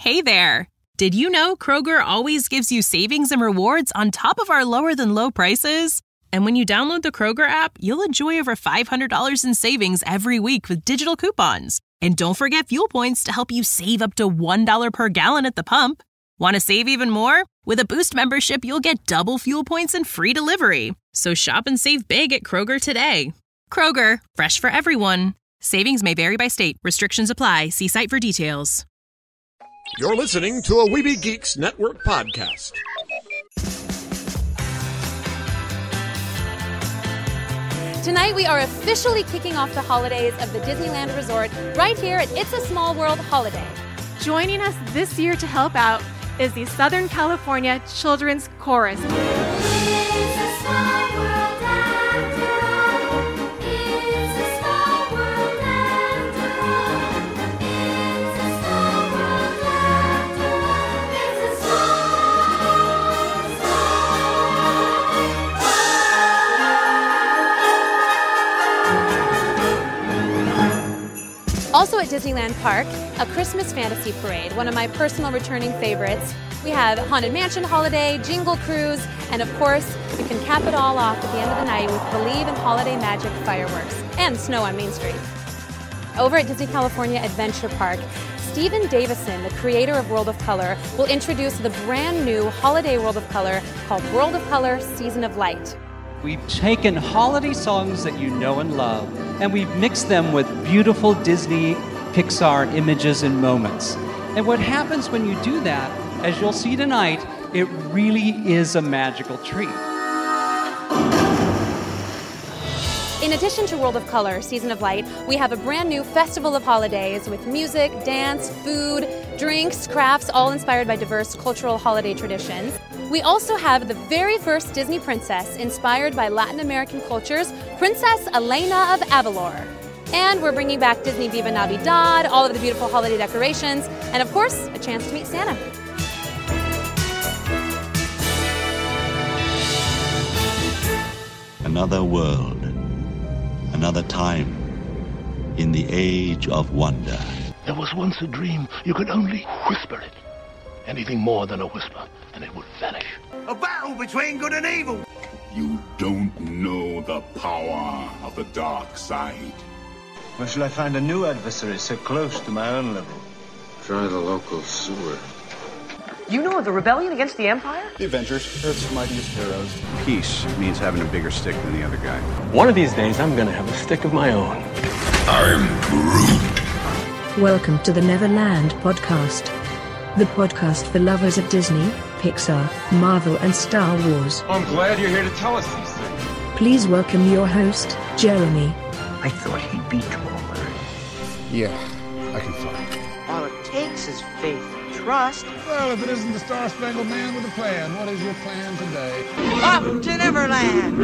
Hey there! Did you know Kroger always gives you savings and rewards on top of our lower-than-low prices? And when you download the Kroger app, you'll enjoy over $500 in savings every week with digital coupons. And don't forget fuel points to help you save up to $1 per gallon at the pump. Want to save even more? With a Boost membership, you'll get double fuel points and free delivery. So shop and save big at Kroger today. Kroger, fresh for everyone. Savings may vary by state. Restrictions apply. See site for details. You're listening to a Weeby Geeks Network podcast. Tonight we are officially kicking off the holidays of the Disneyland Resort right here at It's a Small World Holiday. Joining us this year to help out is the Southern California Children's Chorus. It's a small world after all. It's a small world after all. It's a small world after all. It's a small. Also at Disneyland Park, a Christmas fantasy parade, one of my personal returning favorites. We have Haunted Mansion Holiday, Jingle Cruise, and of course, we can cap it all off at the end of the night with Believe in Holiday Magic fireworks and snow on Main Street. Over at Disney California Adventure Park, Stephen Davison, the creator of World of Color, will introduce the brand new holiday World of Color called World of Color Season of Light. We've taken holiday songs that you know and love, and we've mixed them with beautiful Disney Pixar images and moments. And what happens when you do that, as you'll see tonight, it really is a magical treat. In addition to World of Color, Season of Light, we have a brand new Festival of Holidays with music, dance, food, drinks, crafts, all inspired by diverse cultural holiday traditions. We also have the very first Disney princess inspired by Latin American cultures, Princess Elena of Avalor. And we're bringing back Disney Viva Navidad, all of the beautiful holiday decorations, and of course, a chance to meet Santa. Another world, another time, in the age of wonder. There was once a dream. You could only whisper it. Anything more than a whisper, and it would vanish. A battle between good and evil. You don't know the power of the dark side. Where shall I find a new adversary so close to my own level? Try the local sewer. You know of the rebellion against the Empire? The Avengers, Earth's mightiest heroes. Peace means having a bigger stick than the other guy. One of these days, I'm gonna have a stick of my own. I'm Groot. Welcome to the Neverland Podcast. The podcast for lovers of Disney, Pixar, Marvel, and Star Wars. I'm glad you're here to tell us these things. Please welcome your host, Jeremy. I thought he'd be taller. Yeah, I can fly. All it takes is faith and trust. Well, if it isn't the Star-Spangled Man with a plan, what is your plan today? Up to Neverland!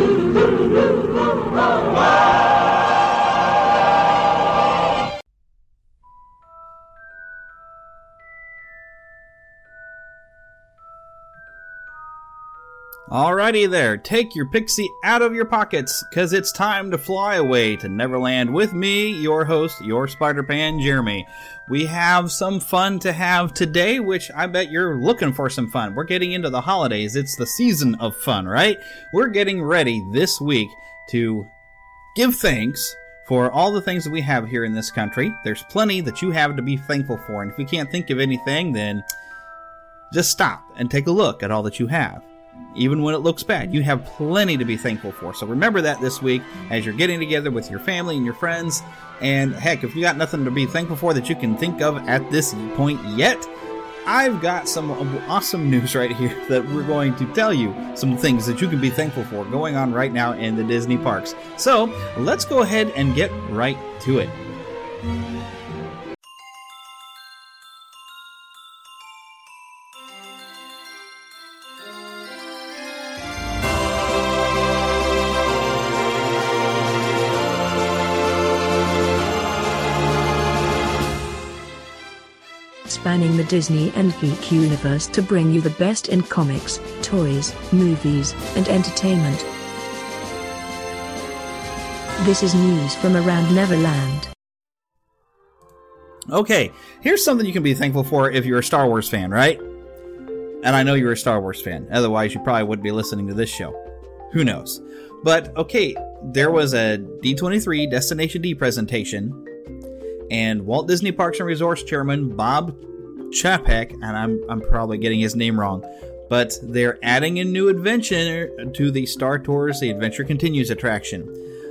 Alrighty there, take your pixie out of your pockets, cause it's time to fly away to Neverland with me, your host, your Spider-Pan, Jeremy. We have some fun to have today, which I bet you're looking for some fun. We're getting into the holidays, it's the season of fun, right? We're getting ready this week to give thanks for all the things that we have here in this country. There's plenty that you have to be thankful for, and if you can't think of anything, then just stop and take a look at all that you have. Even when it looks bad, you have plenty to be thankful for. So remember that this week as you're getting together with your family and your friends. And heck, if you got nothing to be thankful for that you can think of at this point yet, I've got some awesome news right here that we're going to tell you some things that you can be thankful for going on right now in the Disney parks. So let's go ahead and get right to it. Spanning the Disney and geek universe to bring you the best in comics, toys, movies, and entertainment. This is news from around Neverland. Okay, here's something you can be thankful for if you're a Star Wars fan, right? And I know you're a Star Wars fan. Otherwise, you probably wouldn't be listening to this show. Who knows? But, okay, there was a D23 Destination D presentation, and Walt Disney Parks and Resorts Chairman Bob Chapek, and I'm probably getting his name wrong, but they're adding a new adventure to the Star Tours The Adventure Continues attraction.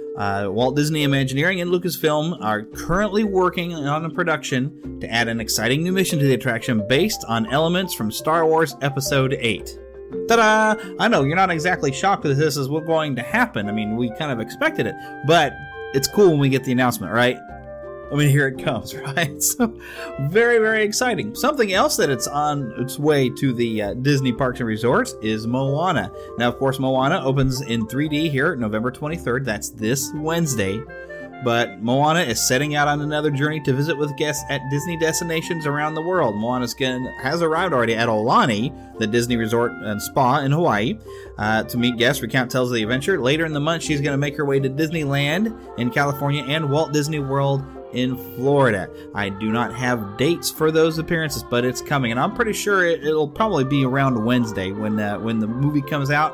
Walt Disney Imagineering and Lucasfilm are currently working on a production to add an exciting new mission to the attraction based on elements from Star Wars Episode 8. Ta-da! I know, you're not exactly shocked that this is what's going to happen. I mean, we kind of expected it, but it's cool when we get the announcement, right? I mean, here it comes, right? So, very, very exciting. Something else that it's on its way to the Disney Parks and Resorts is Moana. Now, of course, Moana opens in 3D here November 23rd. That's this Wednesday. But Moana is setting out on another journey to visit with guests at Disney destinations around the world. Moana has arrived already at Aulani, the Disney Resort and Spa in Hawaii, to meet guests, recount tales of the adventure. Later in the month, she's going to make her way to Disneyland in California and Walt Disney World in Florida. I do not have dates for those appearances, but it's coming, and I'm pretty sure it'll probably be around Wednesday when the movie comes out.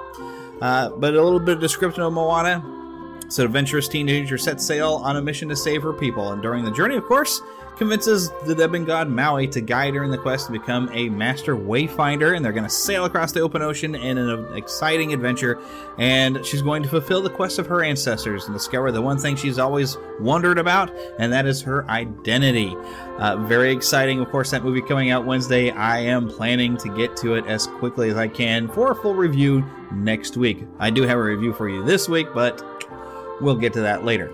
But a little bit of description of Moana. So, adventurous teenager sets sail on a mission to save her people, and during the journey, of course, convinces the Debon god Maui to guide her in the quest to become a master wayfinder, and they're going to sail across the open ocean in an exciting adventure, and she's going to fulfill the quest of her ancestors and discover the one thing she's always wondered about, and that is her identity. Very exciting, of course, that movie coming out Wednesday. I am planning to get to it as quickly as I can for a full review next week. I do have a review for you this week, but we'll get to that later.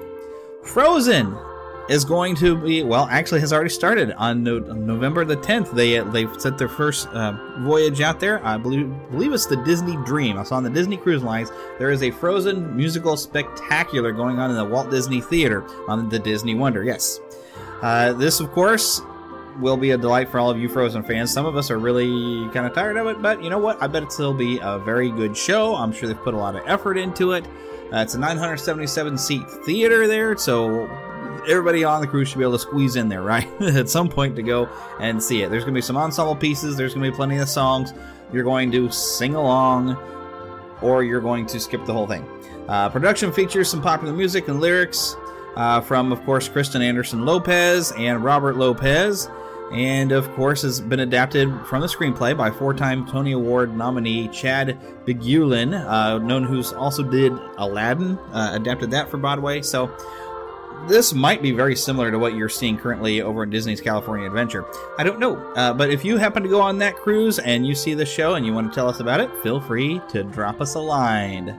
Frozen is going to be, well, actually has already started on November the 10th. They've set their first voyage out there. I believe it's the Disney Dream. I saw on the Disney Cruise Lines, there is a Frozen musical spectacular going on in the Walt Disney Theater on the Disney Wonder. Yes. This, of course, will be a delight for all of you Frozen fans. Some of us are really kind of tired of it, but you know what? I bet it'll still be a very good show. I'm sure they've put a lot of effort into it. It's a 977-seat theater there, so everybody on the cruise should be able to squeeze in there, right? At some point to go and see it. There's going to be some ensemble pieces. There's going to be plenty of songs. You're going to sing along, or you're going to skip the whole thing. Production features some popular music and lyrics from, of course, Kristen Anderson Lopez and Robert Lopez. And, of course, has been adapted from the screenplay by four-time Tony Award nominee Chad Bigulin, known who's also did Aladdin, adapted that for Broadway. So this might be very similar to what you're seeing currently over in Disney's California Adventure. I don't know, but if you happen to go on that cruise and you see the show and you want to tell us about it, feel free to drop us a line.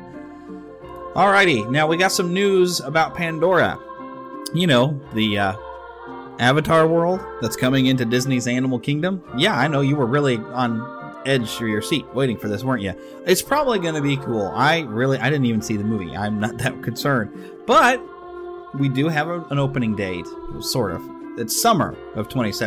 Alrighty, now we got some news about Pandora. You know, the Avatar world that's coming into Disney's Animal Kingdom. Yeah, I know you were really on edge of your seat waiting for this, weren't you? It's probably going to be cool. I didn't even see the movie. I'm not that concerned. But we do have an opening date, sort of. It's summer of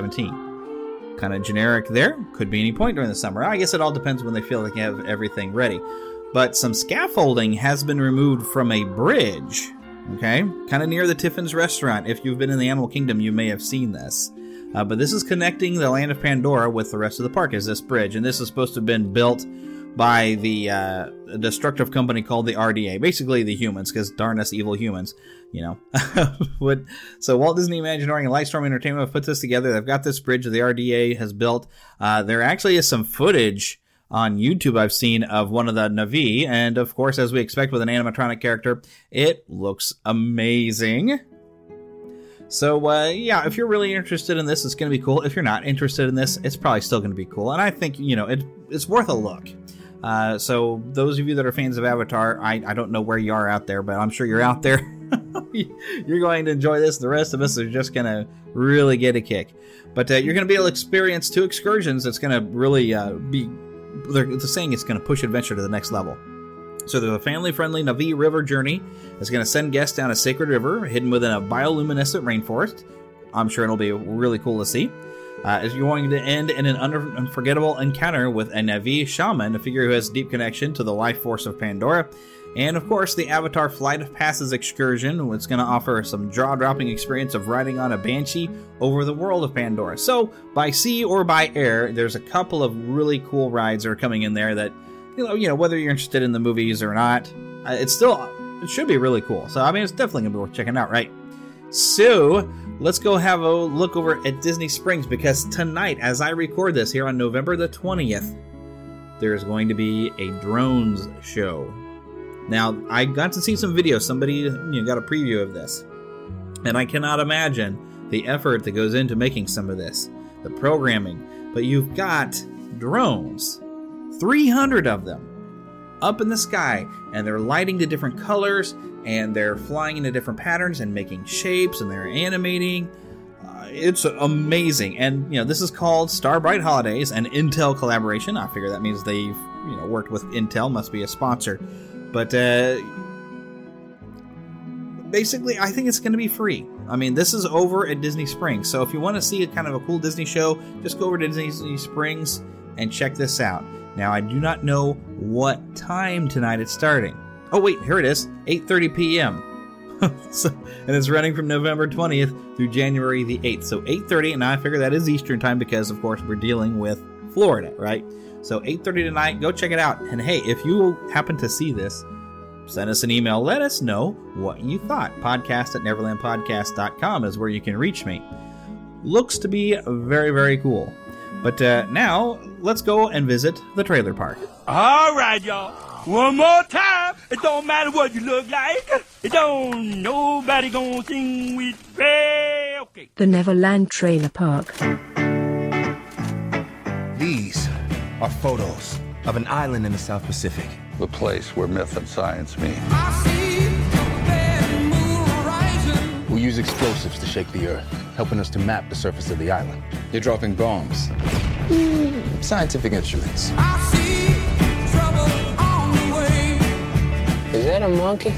2017. Kind of generic there. Could be any point during the summer. I guess it all depends when they feel like they have everything ready. But some scaffolding has been removed from a bridge. Okay, kind of near the Tiffin's restaurant. If you've been in the Animal Kingdom, you may have seen this. But this is connecting the land of Pandora with the rest of the park, is this bridge. And this is supposed to have been built by the destructive company called the RDA. Basically the humans, because darn us evil humans, you know. So Walt Disney Imagineering and Lightstorm Entertainment have put this together. They've got this bridge that the RDA has built. There actually is some footage on YouTube I've seen of one of the Na'vi, and of course, as we expect with an animatronic character, it looks amazing. So, yeah, if you're really interested in this, it's going to be cool. If you're not interested in this, it's probably still going to be cool, and I think, you know, it's worth a look. So, those of you that are fans of Avatar, I don't know where you are out there, but I'm sure you're out there. You're going to enjoy this. The rest of us are just going to really get a kick. But you're going to be able to experience 2 excursions that's going to really be... They're saying it's going to push adventure to the next level. So there's a family-friendly Na'vi river journey that's going to send guests down a sacred river hidden within a bioluminescent rainforest. I'm sure it'll be really cool to see. You're going to end in an unforgettable encounter with a Na'vi shaman, a figure who has deep connection to the life force of Pandora. And of course, the Avatar Flight of Passes excursion, it's going to offer some jaw-dropping experience of riding on a Banshee over the world of Pandora. So, by sea or by air, there's a couple of really cool rides that are coming in there that, you know, whether you're interested in the movies or not, it should be really cool. So, I mean, it's definitely going to be worth checking out, right? So, let's go have a look over at Disney Springs, because tonight, as I record this here on November the 20th, there's going to be a drones show. Now, I got to see some videos. Somebody got a preview of this. And I cannot imagine the effort that goes into making some of this. The programming. But you've got drones. 300 of them. Up in the sky. And they're lighting to different colors. And they're flying into different patterns and making shapes. And they're animating. It's amazing. And, this is called Starbright Holidays, an Intel collaboration. I figure that means they've, worked with Intel. Must be a sponsor. But basically, I think it's going to be free. I mean, this is over at Disney Springs. So if you want to see a kind of a cool Disney show, just go over to Disney Springs and check this out. Now, I do not know what time tonight it's starting. Oh, wait, here it is. 8:30 p.m. And it's running from November 20th through January the 8th. So 8:30, and I figure that is Eastern time because, of course, we're dealing with Florida, right? So 8:30 tonight, go check it out. And hey, if you happen to see this, send us an email. Let us know what you thought. podcast@neverlandpodcast.com is where you can reach me. Looks to be very, very cool. But now, let's go and visit the trailer park. All right, y'all. One more time. It don't matter what you look like. It don't nobody gonna sing with me. Okay. The Neverland Trailer Park. These are photos of an island in the South Pacific. The place where myth and science meet. We use explosives to shake the earth, helping us to map the surface of the island. They're dropping bombs. Scientific instruments. Is that a monkey?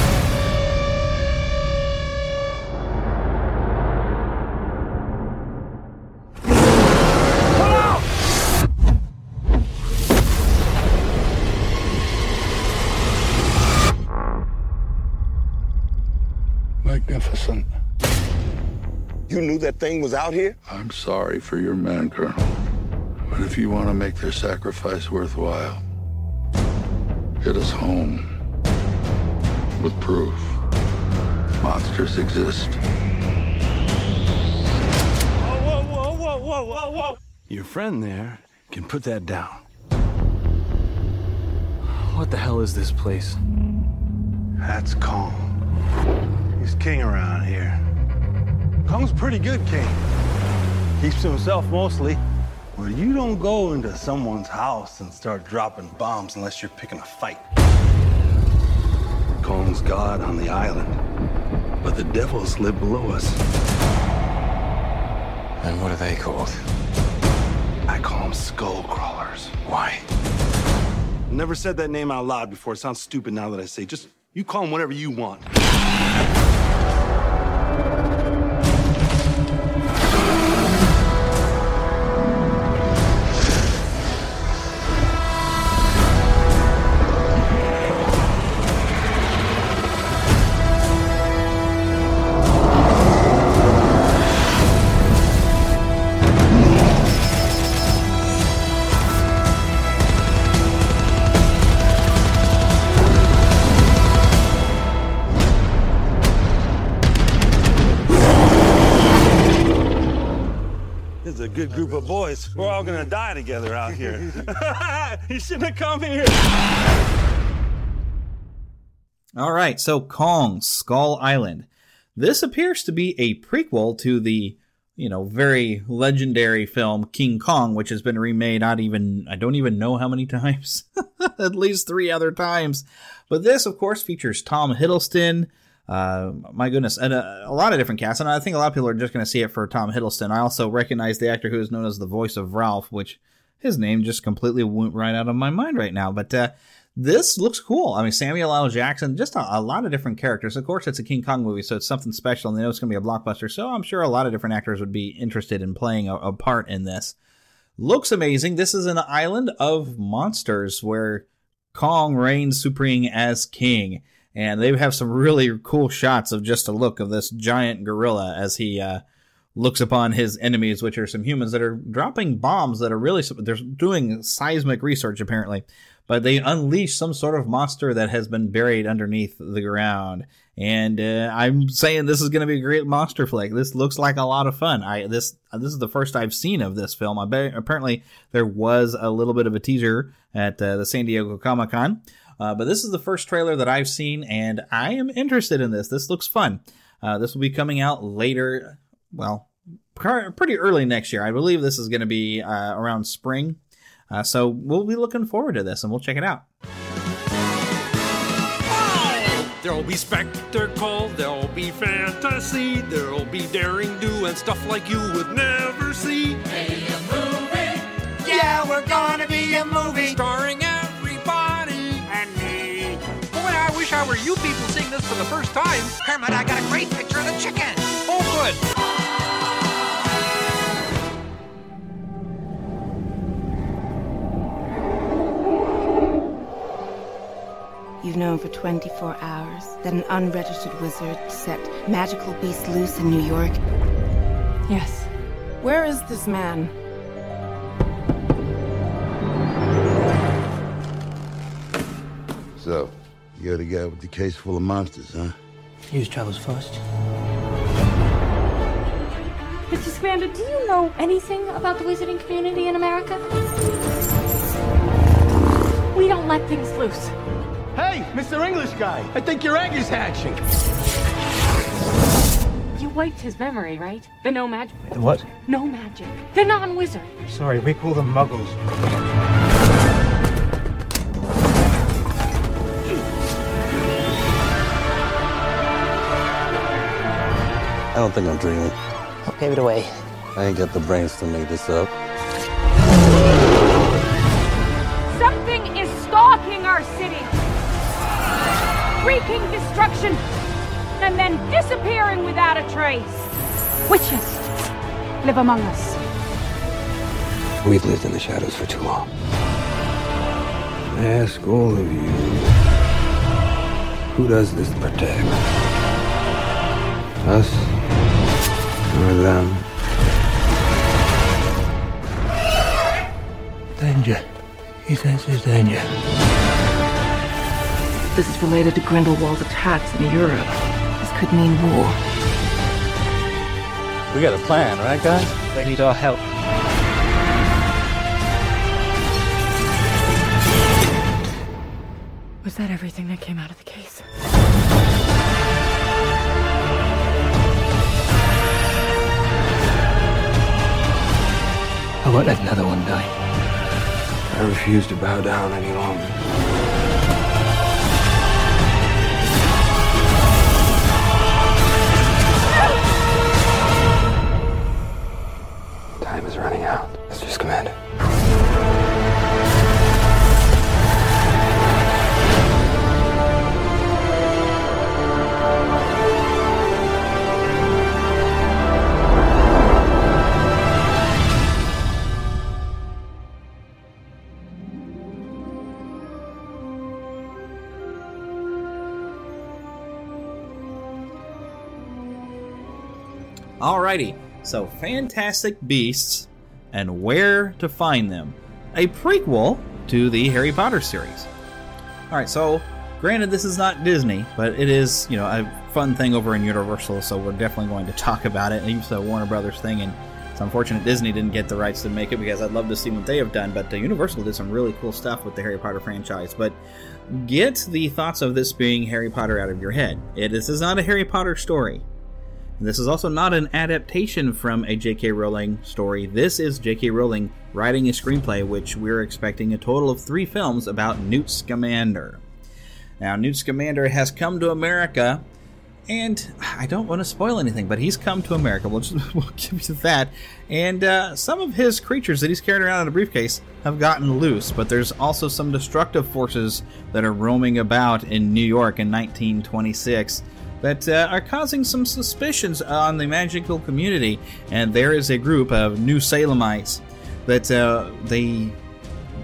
Magnificent. You knew that thing was out here? I'm sorry for your men, Colonel. But if you want to make their sacrifice worthwhile, hit us home with proof. Monsters exist. Whoa. Your friend there can put that down. What the hell is this place? That's Kong. He's king around here. Kong's pretty good king. Keeps to himself mostly. Well, you don't go into someone's house and start dropping bombs unless you're picking a fight. Kong's god on the island, but the devils live below us. And what are they called? I call them skull crawlers. Why? Never said that name out loud before. It sounds stupid now that I say. Just, you call them whatever you want. A good group of boys. We're all gonna die together out here. You shouldn't have come here. All right, so Kong, Skull Island. This appears to be a prequel to the, very legendary film King Kong, which has been remade I don't even know how many times. At least 3 other times. But this, of course, features Tom Hiddleston. My goodness, and a lot of different casts, and I think a lot of people are just going to see it for Tom Hiddleston. I also recognize the actor who is known as the voice of Ralph, which his name just completely went right out of my mind right now. But this looks cool. I mean, Samuel L. Jackson, just a lot of different characters. Of course, it's a King Kong movie, so it's something special, and they know it's going to be a blockbuster, so I'm sure a lot of different actors would be interested in playing a part in this. Looks amazing. This is an island of monsters where Kong reigns supreme as king. And they have some really cool shots of just a look of this giant gorilla as he looks upon his enemies, which are some humans that are dropping bombs that are really, they're doing seismic research apparently, but they unleash some sort of monster that has been buried underneath the ground. And I'm saying this is going to be a great monster flick. This looks like a lot of fun. This is the first I've seen of this film. Apparently there was a little bit of a teaser at the San Diego Comic-Con. But this is the first trailer that I've seen, and I am interested in this. This looks fun. This will be coming out later, well, pretty early next year. I believe this is going to be around spring. So we'll be looking forward to this, and we'll check it out. There'll be spectacle, there'll be fantasy, there'll be daring do and stuff like you would never see. Be a movie. Yeah, we're gonna be a movie. Starring everybody and me. Boy, I wish I were you people seeing this for the first time. Kermit, I got a great picture of the chicken. Oh, good. You've known for 24 hours that an unregistered wizard set magical beasts loose in New York? Yes. Where is this man? So, you're the guy with the case full of monsters, huh? Use travels first. Mr. Scamander, do you know anything about the wizarding community in America? We don't let things loose. Hey, Mr. English guy, I think your egg is hatching. You wiped his memory, right? The no magic. The what? No magic. The non-wizard. Sorry, we call them muggles. I don't think I'm dreaming. I'll pave it away. I ain't got the brains to make this up. Something is stalking our city. Wreaking destruction. And then disappearing without a trace. Witches live among us. We've lived in the shadows for too long. I ask all of you, who does this protect? Us or them? Danger. He senses danger. This is related to Grindelwald's attacks in Europe. This could mean war. We got a plan, right, guys? They need our help. Was that everything that came out of the case? I won't let another one die. I refuse to bow down any longer. Time is running out, Mr. Scamander. Alrighty, so Fantastic Beasts and Where to Find Them, a prequel to the Harry Potter series. Alright, so granted this is not Disney, but it is, you know, a fun thing over in Universal, so we're definitely going to talk about it. It's a Warner Brothers thing, and it's unfortunate Disney didn't get the rights to make it because I'd love to see what they have done, but Universal did some really cool stuff with the Harry Potter franchise. But get the thoughts of this being Harry Potter out of your head. This is not a Harry Potter story. This is also not an adaptation from a J.K. Rowling story. This is J.K. Rowling writing a screenplay, which we're expecting a total of 3 films about Newt Scamander. Now, Newt Scamander has come to America, and I don't want to spoil anything, but he's come to America. We'll give you that. And some of his creatures that he's carried around in a briefcase have gotten loose, but there's also some destructive forces that are roaming about in New York in 1926. that are causing some suspicions on the magical community. And there is a group of New Salemites that they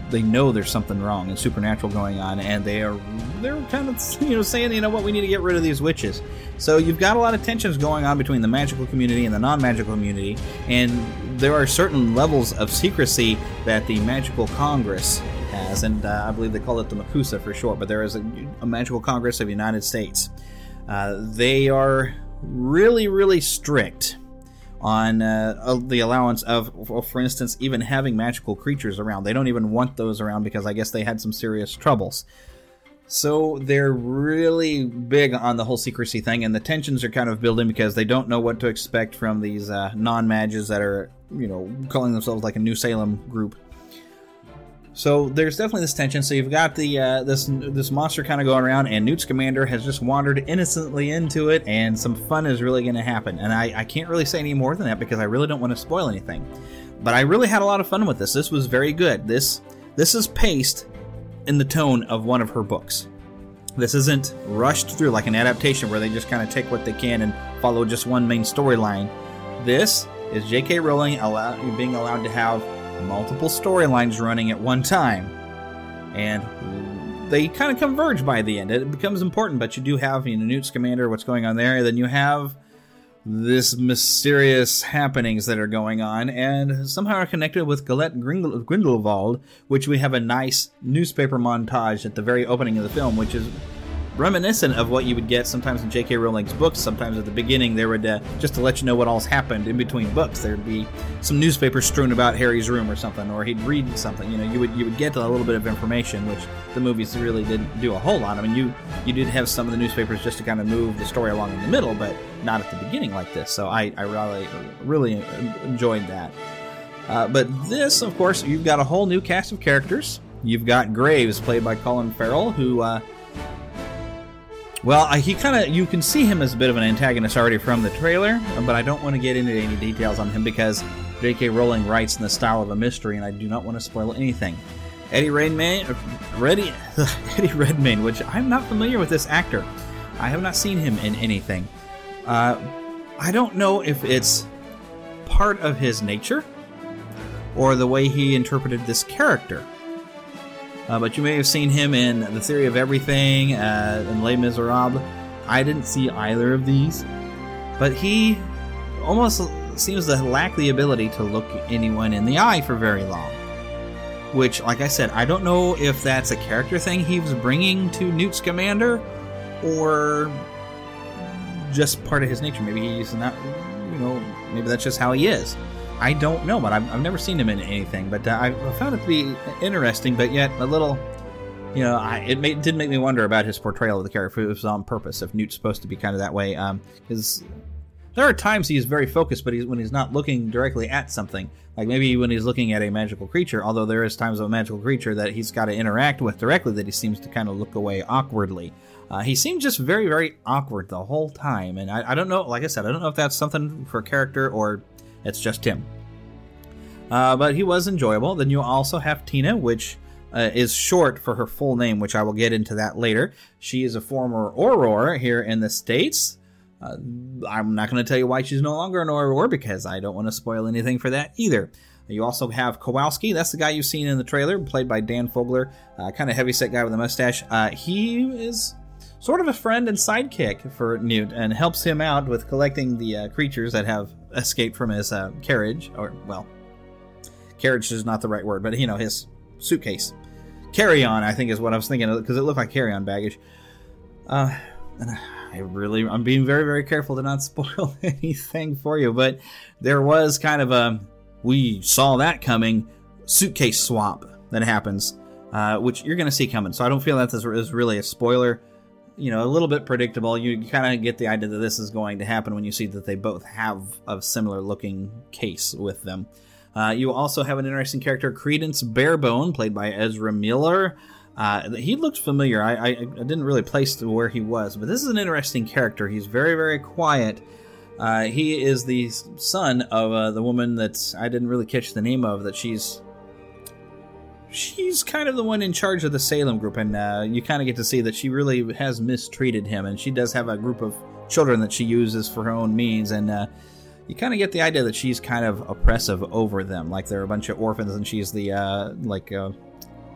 they know there's something wrong and supernatural going on, and they're kind of saying, you know what, we need to get rid of these witches. So you've got a lot of tensions going on between the magical community and the non-magical community, and there are certain levels of secrecy that the Magical Congress has, and I believe they call it the MACUSA for short, but there is a Magical Congress of the United States. They are really, really strict on the allowance of, for instance, even having magical creatures around. They don't even want those around because I guess they had some serious troubles. So they're really big on the whole secrecy thing, and the tensions are kind of building because they don't know what to expect from these non-mages that are, calling themselves like a New Salem group. So there's definitely this tension. So you've got the this monster kind of going around, and Newt Scamander has just wandered innocently into it, and some fun is really going to happen. And I can't really say any more than that because I really don't want to spoil anything. But I really had a lot of fun with this. This was very good. This is paced in the tone of one of her books. This isn't rushed through like an adaptation where they just kind of take what they can and follow just one main storyline. This is J.K. Rowling being allowed to have multiple storylines running at one time, and they kind of converge by the end. It becomes important, but you do have Newt Scamander, what's going on there, and then you have this mysterious happenings that are going on, and somehow are connected with Galette Grindelwald, which we have a nice newspaper montage at the very opening of the film, which is reminiscent of what you would get sometimes in J.K. Rowling's books. Sometimes at the beginning, there would, just to let you know what all's happened in between books, there'd be some newspapers strewn about Harry's room or something, or he'd read something. You would get a little bit of information, which the movies really didn't do a whole lot. I mean, you did have some of the newspapers just to kind of move the story along in the middle, but not at the beginning like this. So I really enjoyed that. But this, of course, you've got a whole new cast of characters. You've got Graves, played by Colin Farrell, who he you can see him as a bit of an antagonist already from the trailer, but I don't want to get into any details on him because J.K. Rowling writes in the style of a mystery, and I do not want to spoil anything. Eddie Redmayne, which I'm not familiar with this actor. I have not seen him in anything. I don't know if it's part of his nature or the way he interpreted this character. But you may have seen him in The Theory of Everything and Les Miserables. I didn't see either of these. But he almost seems to lack the ability to look anyone in the eye for very long. Which, like I said, I don't know if that's a character thing he was bringing to Newt Scamander or just part of his nature. Maybe he's not, maybe that's just how he is. I don't know, but I've never seen him in anything. But I found it to be interesting, but yet a little, it did make me wonder about his portrayal of the character. If it was on purpose, if Newt's supposed to be kind of that way. Because there are times he's very focused, but when he's not looking directly at something. Like maybe when he's looking at a magical creature, although there is times of a magical creature that he's got to interact with directly that he seems to kind of look away awkwardly. He seemed just very, very awkward the whole time. And I don't know, like I said, I don't know if that's something for character or it's just him. But he was enjoyable. Then you also have Tina, which is short for her full name, which I will get into that later. She is a former Auror here in the States. I'm not going to tell you why she's no longer an Auror because I don't want to spoil anything for that either. You also have Kowalski. That's the guy you've seen in the trailer, played by Dan Fogler, kind of heavyset guy with a mustache. He is sort of a friend and sidekick for Newt and helps him out with collecting the creatures that have escaped from his carriage, or, well, carriage is not the right word, but, his suitcase. Carry-on, I think, is what I was thinking of, because it looked like carry-on baggage. And I'm being very, very careful to not spoil anything for you, but there was kind of we saw that coming, suitcase swap that happens, which you're going to see coming, so I don't feel that this is really a spoiler. A little bit predictable. You kind of get the idea that this is going to happen when you see that they both have a similar looking case with them. You also have an interesting character, Credence Barebone, played by Ezra Miller. He looked familiar. I didn't really place where he was, but this is an interesting character. He's very, very quiet. He is the son of the woman that I didn't really catch the name of, that she's kind of the one in charge of the Salem group, and you kind of get to see that she really has mistreated him, and she does have a group of children that she uses for her own means, and you kind of get the idea that she's kind of oppressive over them, like they're a bunch of orphans, and she's the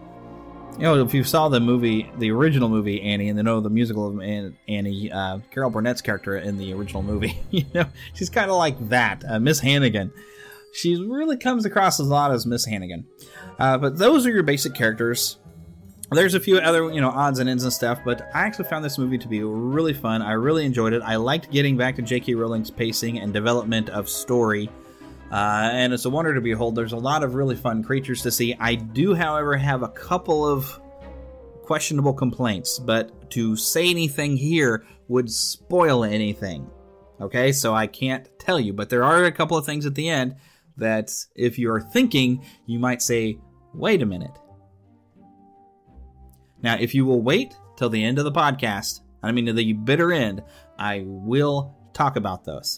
You know, if you saw the movie, the original movie Annie, and then know the musical of Annie, Carol Burnett's character in the original movie, you know, she's kind of like that, Miss Hannigan. She really comes across a lot as Miss Hannigan. But those are your basic characters. There's a few other, you know, odds and ends and stuff, but I actually found this movie to be really fun. I really enjoyed it. I liked getting back to J.K. Rowling's pacing and development of story. And it's a wonder to behold. There's a lot of really fun creatures to see. I do, however, have a couple of questionable complaints, but to say anything here would spoil anything. Okay, so I can't tell you, but there are a couple of things at the end that if you're thinking, you might say, wait a minute. Now, if you will wait till the end of the podcast, I mean the bitter end, I will talk about those.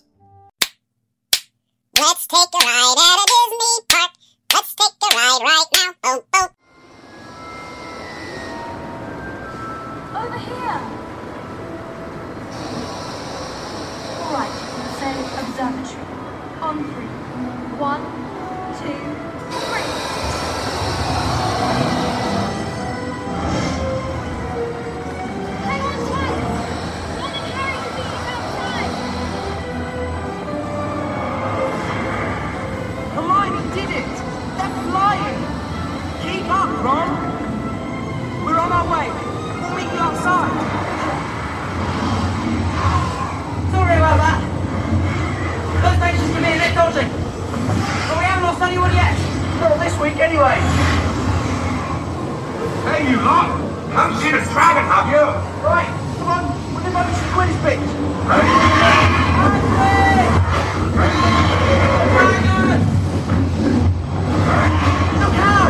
Let's take a ride at a Disney park. Let's take a ride right now. Oh, oh. Over here. All right, say observatory. On 3. 1, 2, 3. Hang on tight. Mom and Harry can meet you outside. Hermione did it! They're flying! Keep up, Ron! We're on our way. We'll meet you outside. Sorry about that. Those nations can be a bit dodgy. But we haven't lost anyone yet. Not this week, anyway. Hey, you lot! Haven't seen a dragon, have you? Right, come on. We'll live over to Quidditch pitch. Look out!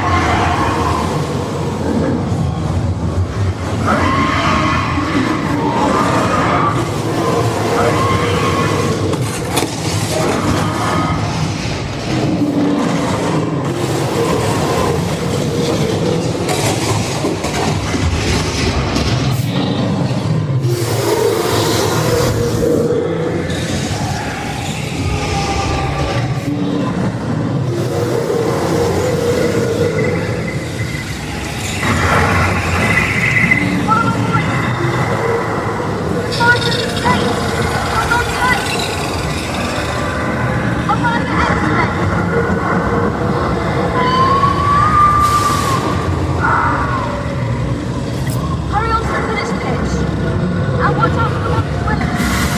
Hurry on to the Quidditch pitch. And watch out for the one toilet.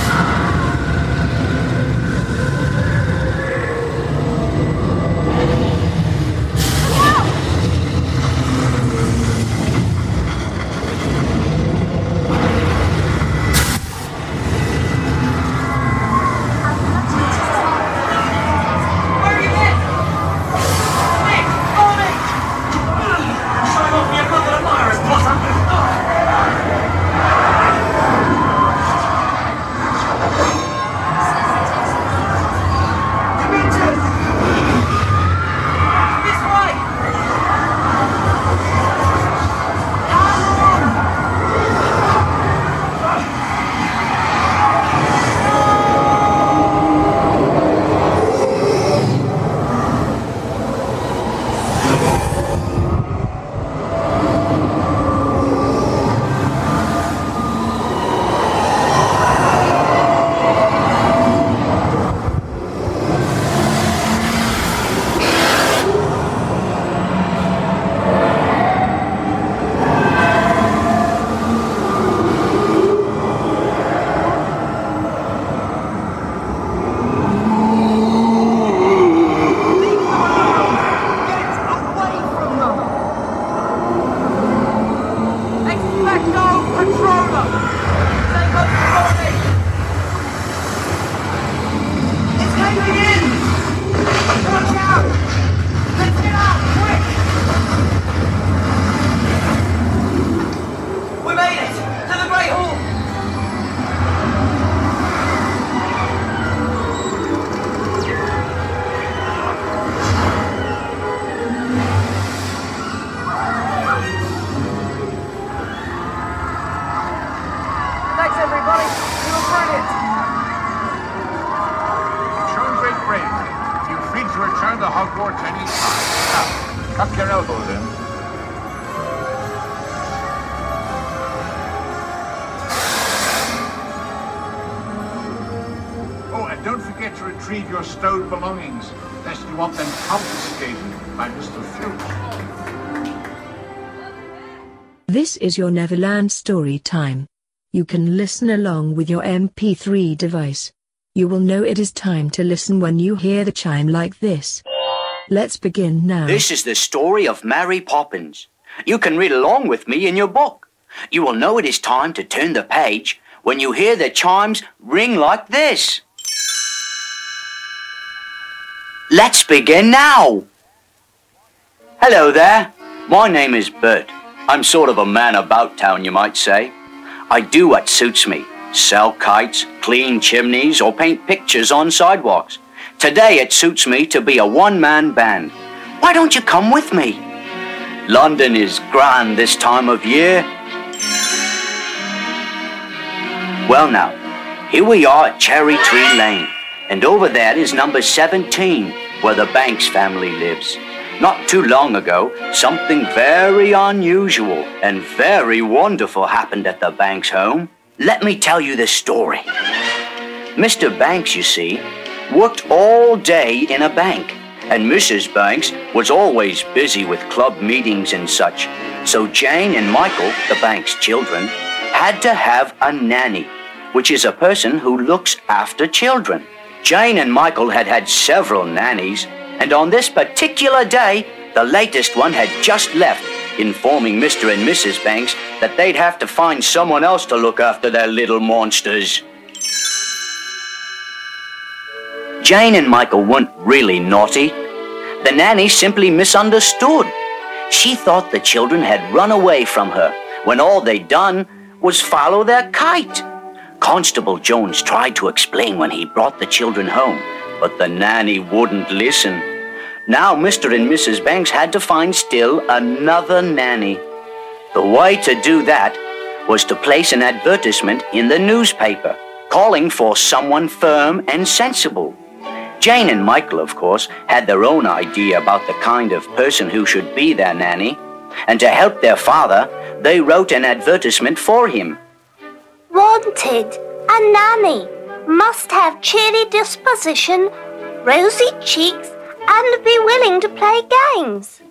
Where are you in? Nick, follow me! Showing off your brother admirers, Potter! Demetrius! This way! Come on! Expecto Patronum! Take up the body! It's caving in! Watch out! Let's get out, quick! We made it! To the Great Hall! Thanks, everybody. You were brilliant. You've shown great bravery. You're free to return to Hogwarts any time. Now, tuck your elbows in. retrieve your stowed belongings, lest you want them confiscated by Mr. Filch. This is your Neverland story time. You can listen along with your MP3 device. You will know it is time to listen when you hear the chime like this. Let's begin now. This is the story of Mary Poppins. You can read along with me in your book. You will know it is time to turn the page when you hear the chimes ring like this. Let's begin now. Hello there. My name is Bert. I'm sort of a man about town, you might say. I do what suits me. Sell kites, clean chimneys, or paint pictures on sidewalks. Today it suits me to be a one-man band. Why don't you come with me? London is grand this time of year. Well now, here we are at Cherry Tree Lane, and over there is number 17, where the Banks family lives. Not too long ago, something very unusual and very wonderful happened at the Banks home. Let me tell you the story. Mr. Banks, you see, worked all day in a bank, and Mrs. Banks was always busy with club meetings and such. So Jane and Michael, the Banks children, had to have a nanny, which is a person who looks after children. Jane and Michael had had several nannies, and on this particular day, the latest one had just left, informing Mr. and Mrs. Banks that they'd have to find someone else to look after their little monsters. Jane and Michael weren't really naughty. The nanny simply misunderstood. She thought the children had run away from her, when all they'd done was follow their kite. Constable Jones tried to explain when he brought the children home, but the nanny wouldn't listen. Now Mr. and Mrs. Banks had to find still another nanny. The way to do that was to place an advertisement in the newspaper, calling for someone firm and sensible. Jane and Michael, of course, had their own idea about the kind of person who should be their nanny, and to help their father, they wrote an advertisement for him. Wanted, a nanny. Must have cheery disposition, rosy cheeks, and be willing to play games.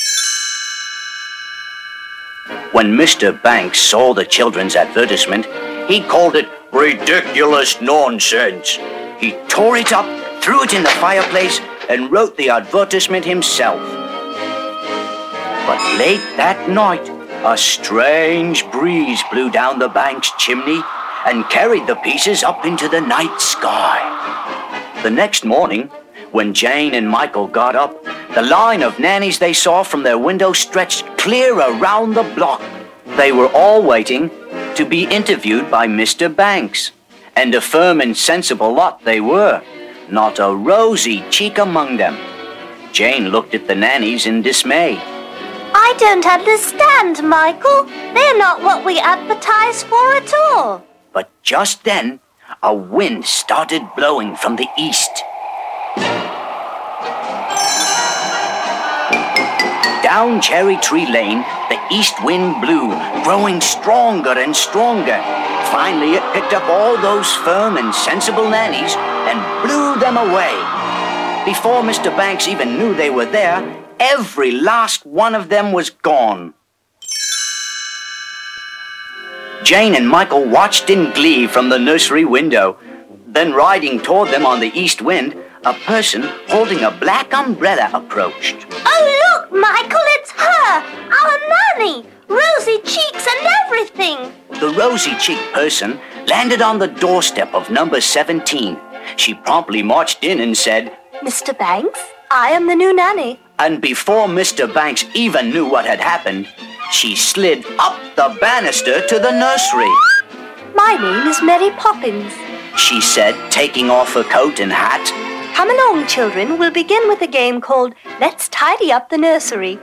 When Mr. Banks saw the children's advertisement, he called it ridiculous nonsense. He tore it up, threw it in the fireplace, and wrote the advertisement himself. But late that night, a strange breeze blew down the Banks chimney and carried the pieces up into the night sky. The next morning, when Jane and Michael got up, the line of nannies they saw from their window stretched clear around the block. They were all waiting to be interviewed by Mr. Banks, and a firm and sensible lot they were, not a rosy cheek among them. Jane looked at the nannies in dismay. I don't understand, Michael. They're not what we advertise for at all. But just then, a wind started blowing from the east. Down Cherry Tree Lane, the east wind blew, growing stronger and stronger. Finally, it picked up all those firm and sensible nannies and blew them away. Before Mr. Banks even knew they were there, every last one of them was gone. Jane and Michael watched in glee from the nursery window. Then, riding toward them on the east wind, a person holding a black umbrella approached. Oh, look, Michael, it's her, our nanny. Rosy cheeks and everything. The rosy-cheeked person landed on the doorstep of number 17. She promptly marched in and said, Mr. Banks, I am the new nanny. And before Mr. Banks even knew what had happened, she slid up the banister to the nursery. My name is Mary Poppins, she said, taking off her coat and hat. Come along, children. We'll begin with a game called Let's Tidy Up the Nursery.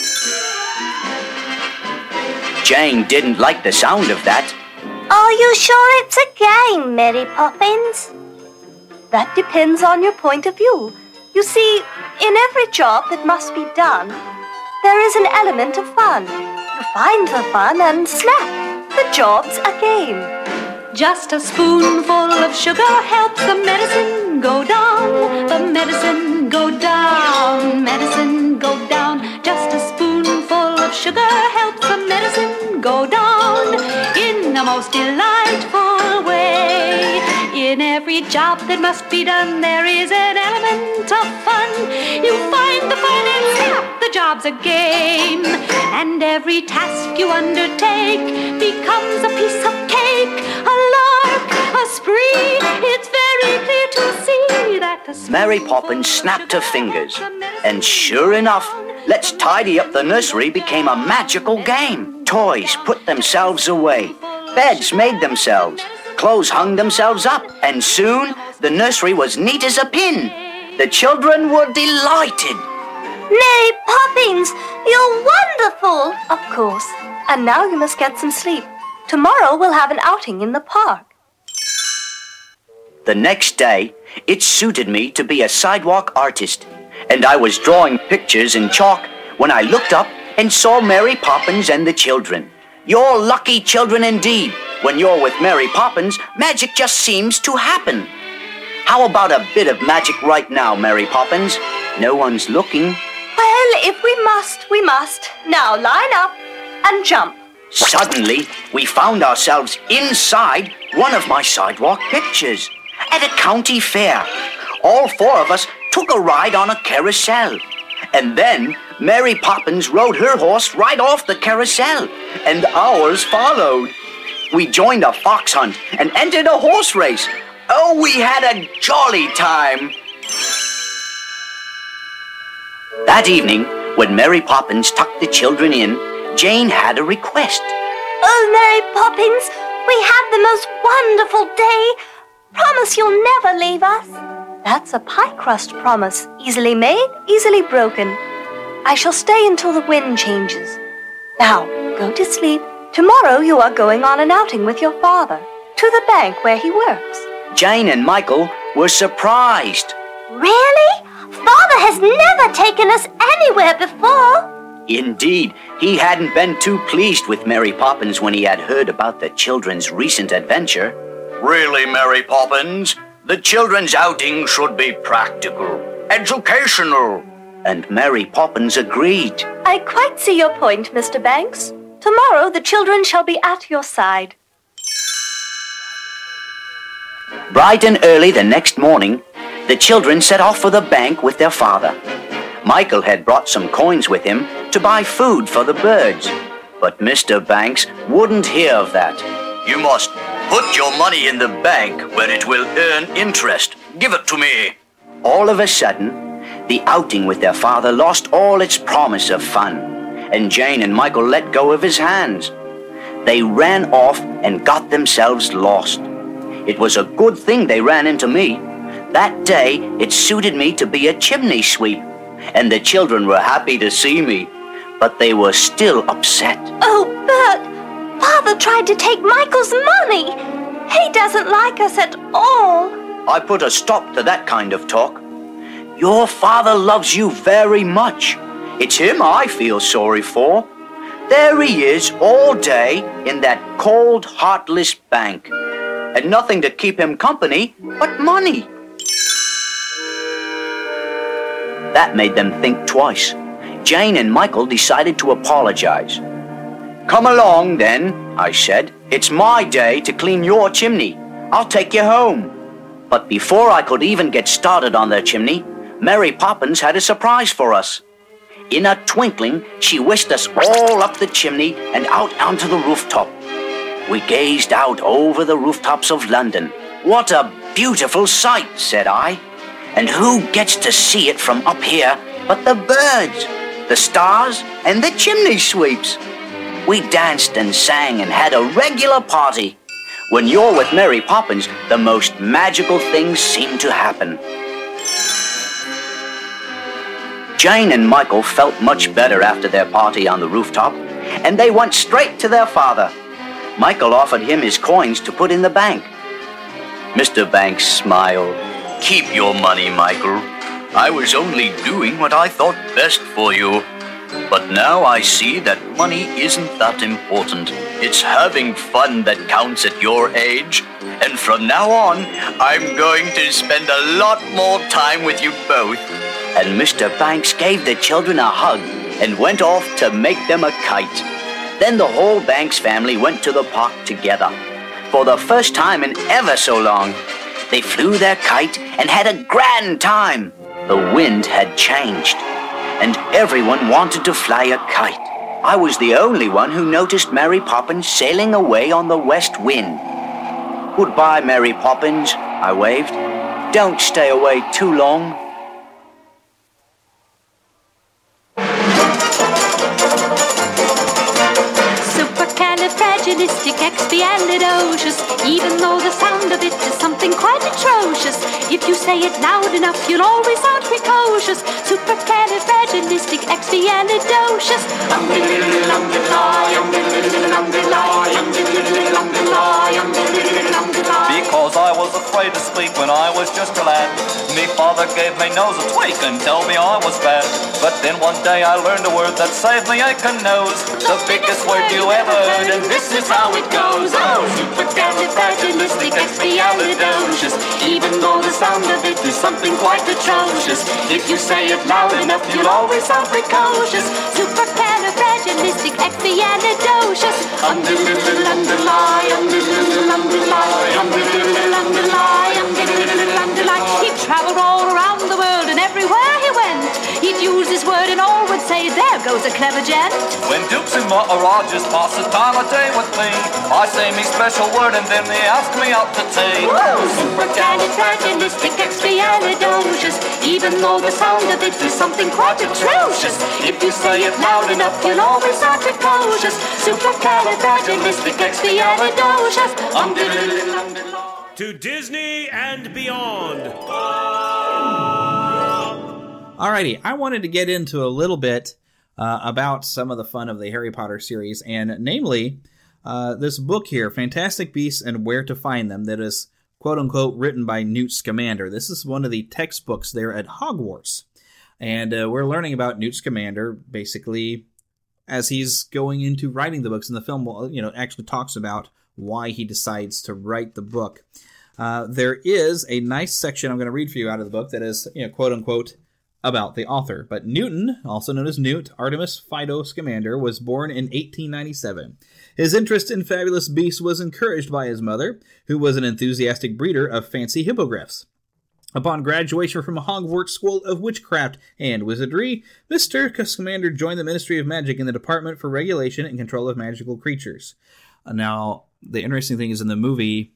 Jane didn't like the sound of that. Are you sure it's a game, Mary Poppins? That depends on your point of view. You see, in every job that must be done, there is an element of fun. You find the fun and snap, the job's a game. Just a spoonful of sugar helps the medicine medicine go down, the medicine go down, medicine go down. Just a spoonful of sugar helps the medicine go down in the most delightful way. In every job that must be done, there is an element of fun. You find the fun and snap, the job's a game. And every task you undertake becomes a piece of cake, a lark, a spree. It's very clear to see that the Mary Poppins snapped her fingers, and sure enough, Let's Tidy Up the Nursery became a magical game. Toys put themselves away, beds made themselves, clothes hung themselves up, and soon the nursery was neat as a pin. The children were delighted. Mary Poppins, you're wonderful! Of course. And now you must get some sleep. Tomorrow we'll have an outing in the park. The next day, it suited me to be a sidewalk artist, and I was drawing pictures in chalk when I looked up and saw Mary Poppins and the children. You're lucky children indeed. When you're with Mary Poppins, magic just seems to happen. How about a bit of magic right now, Mary Poppins? No one's looking. Well, if we must, we must. Now line up and jump. Suddenly, we found ourselves inside one of my sidewalk pictures at a county fair. All four of us took a ride on a carousel. And then Mary Poppins rode her horse right off the carousel, and ours followed. We joined a fox hunt and entered a horse race. Oh, we had a jolly time. That evening, when Mary Poppins tucked the children in, Jane had a request. Oh, Mary Poppins, we had the most wonderful day. Promise you'll never leave us. That's a pie crust promise. Easily made, easily broken. I shall stay until the wind changes. Now, go to sleep. Tomorrow you are going on an outing with your father to the bank where he works. Jane and Michael were surprised. Really? Father has never taken us anywhere before. Indeed, he hadn't been too pleased with Mary Poppins when he had heard about the children's recent adventure. Really, Mary Poppins? The children's outing should be practical, educational. And Mary Poppins agreed. I quite see your point, Mr. Banks. Tomorrow the children shall be at your side. Bright and early the next morning, the children set off for the bank with their father. Michael had brought some coins with him to buy food for the birds. But Mr. Banks wouldn't hear of that. You must put your money in the bank where it will earn interest. Give it to me. All of a sudden, the outing with their father lost all its promise of fun, and Jane and Michael let go of his hands. They ran off and got themselves lost. It was a good thing they ran into me. That day, it suited me to be a chimney sweep, and the children were happy to see me, but they were still upset. Oh, Bert, Father tried to take Michael's money. He doesn't like us at all. I put a stop to that kind of talk. Your father loves you very much. It's him I feel sorry for. There he is all day in that cold, heartless bank, and nothing to keep him company but money. That made them think twice. Jane and Michael decided to apologize. Come along, then, I said. It's my day to clean your chimney. I'll take you home. But before I could even get started on their chimney, Mary Poppins had a surprise for us. In a twinkling, she whisked us all up the chimney and out onto the rooftop. We gazed out over the rooftops of London. What a beautiful sight, said I. And who gets to see it from up here but the birds, the stars, and the chimney sweeps? We danced and sang and had a regular party. When you're with Mary Poppins, the most magical things seem to happen. Jane and Michael felt much better after their party on the rooftop, and they went straight to their father. Michael offered him his coins to put in the bank. Mr. Banks smiled. Keep your money, Michael. I was only doing what I thought best for you. But now I see that money isn't that important. It's having fun that counts at your age. And from now on, I'm going to spend a lot more time with you both. And Mr. Banks gave the children a hug and went off to make them a kite. Then the whole Banks family went to the park together. For the first time in ever so long, they flew their kite and had a grand time. The wind had changed, and everyone wanted to fly a kite. I was the only one who noticed Mary Poppins sailing away on the west wind. Goodbye, Mary Poppins, I waved. Don't stay away too long. Supercalifragilisticexpialidocious. Even though the sound of it is something quite atrocious, if you say it loud enough, you'll always sound precocious. Supercalifragilisticexpialidocious. Because I was afraid to speak when I was just a lad. Me father gave me nose a tweak and told me I was bad. But then one day I learned a word that saved me aching nose. The biggest word you ever heard, and this is how it goes. Oh, supercalifragilisticexpialidocious. Even though the sound of it is something quite atrocious, if you say it loud enough, you'll always sound precocious. Supercalifragilisticexpialidocious. He traveled all around the world, and everywhere he went, he'd use his word and all would say, there goes a clever gent. When dukes and maharajas pass the time of day with me, I say me special word and then they ask me out to tea. Supercalifragilisticexpialidocious. Even though the sound of it is something quite atrocious, if you say it loud enough, you'll always sound precocious. Supercalifragilisticexpialidocious. To Disney and beyond. Alrighty, I wanted to get into a little bit about some of the fun of the Harry Potter series, and namely this book here, Fantastic Beasts and Where to Find Them, that is quote-unquote written by Newt Scamander. This is one of the textbooks there at Hogwarts, and we're learning about Newt Scamander basically as he's going into writing the books, and the film actually talks about why he decides to write the book. There is a nice section I'm going to read for you out of the book that is, quote-unquote, about the author. But Newton, also known as Newt Artemis Fido Scamander, was born in 1897. His interest in fabulous beasts was encouraged by his mother, who was an enthusiastic breeder of fancy hippogriffs. Upon graduation from Hogwarts School of Witchcraft and Wizardry, Mr. Scamander joined the Ministry of Magic in the Department for Regulation and Control of Magical Creatures. Now, the interesting thing is in the movie,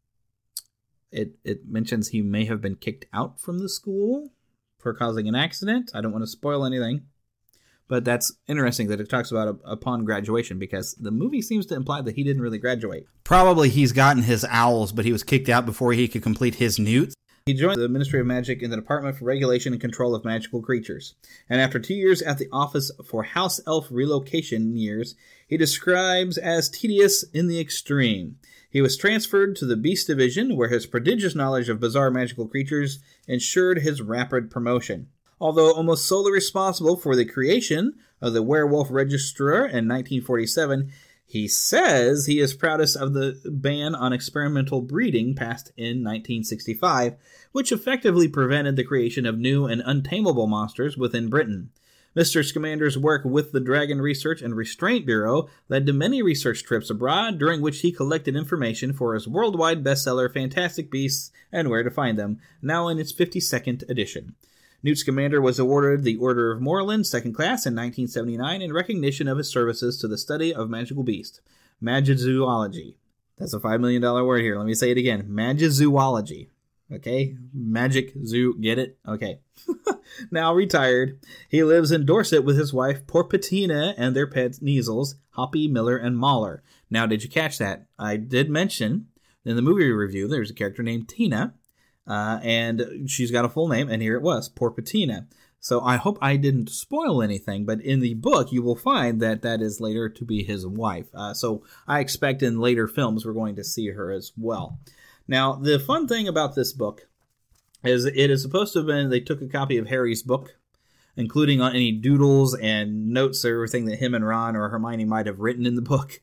it mentions he may have been kicked out from the school for causing an accident. I don't want to spoil anything, but that's interesting that it talks about upon graduation, because the movie seems to imply that he didn't really graduate. Probably he's gotten his owls, but he was kicked out before he could complete his newts. He joined the Ministry of Magic in the Department for Regulation and Control of Magical Creatures, and after 2 years at the Office for House Elf Relocation years, he describes as tedious in the extreme. He was transferred to the Beast Division, where his prodigious knowledge of bizarre magical creatures ensured his rapid promotion. Although almost solely responsible for the creation of the Werewolf Registrar in 1947, he says he is proudest of the ban on experimental breeding passed in 1965, which effectively prevented the creation of new and untamable monsters within Britain. Mr. Scamander's work with the Dragon Research and Restraint Bureau led to many research trips abroad, during which he collected information for his worldwide bestseller Fantastic Beasts and Where to Find Them, now in its 52nd edition. Newt Scamander was awarded the Order of Moreland, 2nd class, in 1979 in recognition of his services to the study of magical beasts. Magizoology. That's a $5 million word here. Let me say it again. Magizoology. Okay? Magic zoo. Get it? Okay. Now retired, he lives in Dorset with his wife Porpetina and their pets Measles, Hoppy, Miller, and Mahler. Now, did you catch that? I did mention in the movie review there's a character named Tina, and she's got a full name, and here it was, Porpetina. So I hope I didn't spoil anything, but in the book you will find that that is later to be his wife. So I expect in later films we're going to see her as well. Now, the fun thing about this book is it is supposed to have been, they took a copy of Harry's book, including on any doodles and notes or everything that him and Ron or Hermione might have written in the book.